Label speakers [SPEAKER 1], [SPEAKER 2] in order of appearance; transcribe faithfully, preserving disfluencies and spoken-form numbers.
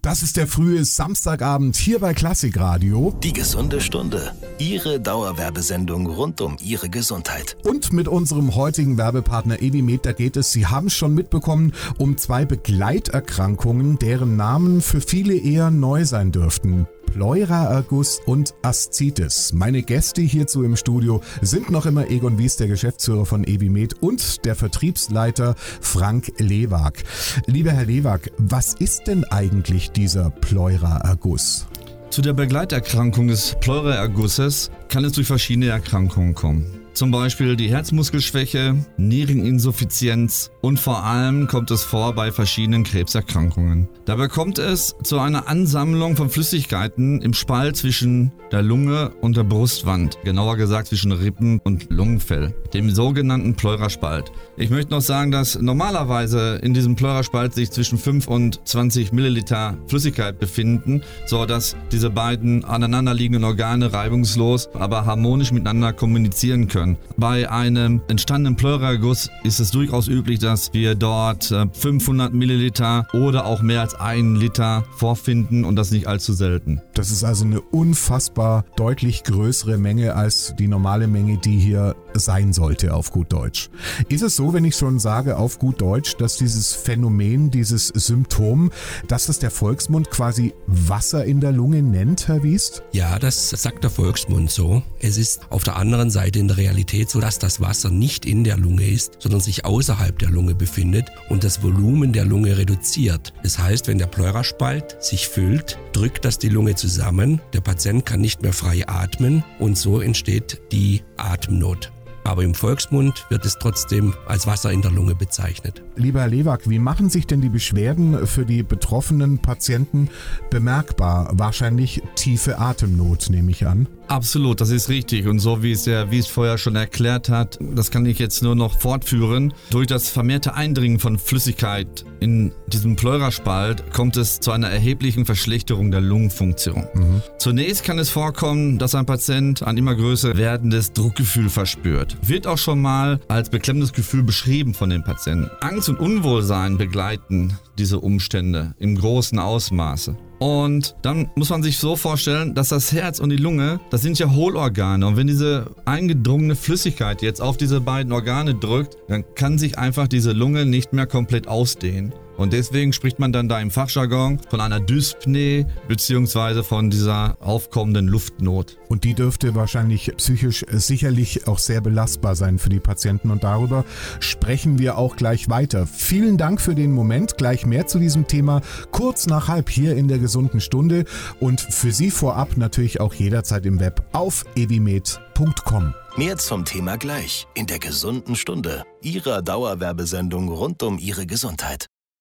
[SPEAKER 1] Das ist der frühe Samstagabend hier bei Klassikradio.
[SPEAKER 2] Die gesunde Stunde. Ihre Dauerwerbesendung rund um Ihre Gesundheit.
[SPEAKER 1] Und mit unserem heutigen Werbepartner Evimed, da geht es, Sie haben es schon mitbekommen, um zwei Begleiterkrankungen, deren Namen für viele eher neu sein dürften. Pleuraerguss und Aszites. Meine Gäste hierzu im Studio sind noch immer Egon Wies, der Geschäftsführer von Evimed, und der Vertriebsleiter Frank Lewag. Lieber Herr Lewag, was ist denn eigentlich dieser Pleuraerguss?
[SPEAKER 3] Zu der Begleiterkrankung des Pleuraergusses kann es durch verschiedene Erkrankungen kommen. Zum Beispiel die Herzmuskelschwäche, Niereninsuffizienz und vor allem kommt es vor bei verschiedenen Krebserkrankungen. Dabei kommt es zu einer Ansammlung von Flüssigkeiten im Spalt zwischen der Lunge und der Brustwand, genauer gesagt zwischen Rippen und Lungenfell, dem sogenannten Pleuraspalt. Ich möchte noch sagen, dass normalerweise in diesem Pleuraspalt sich zwischen fünf und zwanzig Milliliter Flüssigkeit befinden, so dass diese beiden aneinanderliegenden Organe reibungslos, aber harmonisch miteinander kommunizieren können. Bei einem entstandenen Pleuraerguss ist es durchaus üblich, dass wir dort fünfhundert Milliliter oder auch mehr als einen Liter vorfinden und das nicht allzu selten.
[SPEAKER 1] Das ist also eine unfassbar deutlich größere Menge als die normale Menge, die hier sein sollte, auf gut Deutsch. Ist es so, wenn ich schon sage, auf gut Deutsch, dass dieses Phänomen, dieses Symptom, dass das der Volksmund quasi Wasser in der Lunge nennt, Herr Wiest?
[SPEAKER 4] Ja, das sagt der Volksmund so. Es ist auf der anderen Seite in der Realität so, dass das Wasser nicht in der Lunge ist, sondern sich außerhalb der Lunge befindet und das Volumen der Lunge reduziert. Das heißt, wenn der Pleuraspalt sich füllt, drückt das die Lunge zusammen, der Patient kann nicht mehr frei atmen und so entsteht die Atemnot. Aber im Volksmund wird es trotzdem als Wasser in der Lunge bezeichnet.
[SPEAKER 1] Lieber Herr Lewag, wie machen sich denn die Beschwerden für die betroffenen Patienten bemerkbar? Wahrscheinlich tiefe Atemnot, nehme ich an.
[SPEAKER 3] Absolut, das ist richtig. Und so wie es der Wies vorher schon erklärt hat, das kann ich jetzt nur noch fortführen. Durch das vermehrte Eindringen von Flüssigkeit in diesem Pleuraspalt kommt es zu einer erheblichen Verschlechterung der Lungenfunktion. Mhm. Zunächst kann es vorkommen, dass ein Patient ein immer größer werdendes Druckgefühl verspürt. Wird auch schon mal als beklemmendes Gefühl beschrieben von den Patienten. Angst und Unwohlsein begleiten diese Umstände im großen Ausmaße. Und dann muss man sich so vorstellen, dass das Herz und die Lunge, das sind ja Hohlorgane. Und wenn diese eingedrungene Flüssigkeit jetzt auf diese beiden Organe drückt, dann kann sich einfach diese Lunge nicht mehr komplett ausdehnen. Und deswegen spricht man dann da im Fachjargon von einer Dyspnoe bzw. von dieser aufkommenden Luftnot.
[SPEAKER 1] Und die dürfte wahrscheinlich psychisch sicherlich auch sehr belastbar sein für die Patienten. Und darüber sprechen wir auch gleich weiter. Vielen Dank für den Moment. Gleich mehr zu diesem Thema kurz nach halb hier in der gesunden Stunde. Und für Sie vorab natürlich auch jederzeit im Web auf evimed punkt com.
[SPEAKER 2] Mehr zum Thema gleich in der gesunden Stunde. Ihrer Dauerwerbesendung rund um Ihre Gesundheit.